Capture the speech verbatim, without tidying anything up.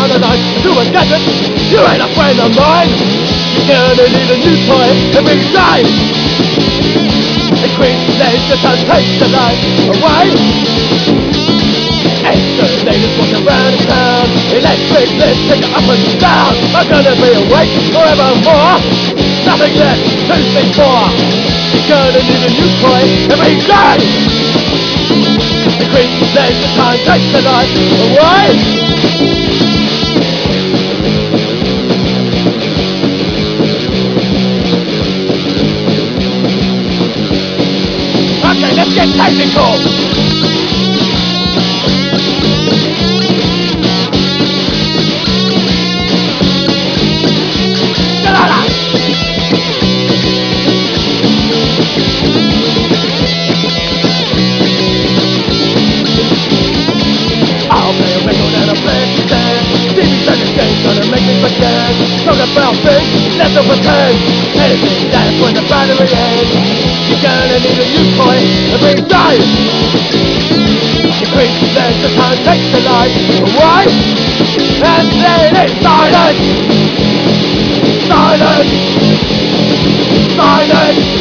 down the line to a desert. You ain't a friend of mine. You're gonna need a new toy every time. The Queen's laser time takes the light away. Escalators walking around the town. Electric lifts take it up and down. I'm gonna be awake forevermore. Nothing left to think for. You're gonna need a new toy every day. The Queen's laser time takes the light away. Okay, let's get technical. Da-da-da. I'll play a record and a plan to stand. T V circus games gonna make me forget. Talk about things, let's not pretend. Anything that's when the battery ends. You're gonna need a new toy every day. Your Queen's laser time takes the light away. And then it's silence. Silence. Silence.